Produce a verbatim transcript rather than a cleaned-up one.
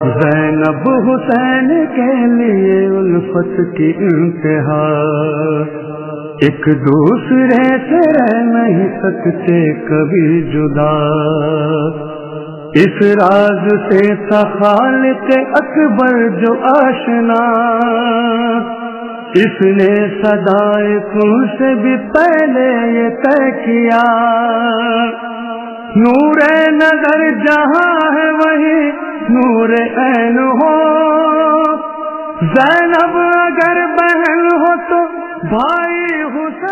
ज़ैनब हुसैन के लिए उल्फत की इंतहा, एक दूसरे से रह नहीं सकते कभी जुदा। इस राज से था खालिक अकबर जो आशना, इसने सदाए खून से भी पहले ये तय किया। नूरे नजर जहां है वही नूरे ऐन हो, ज़ैनब अगर बहन हो तो भाई हुसैन।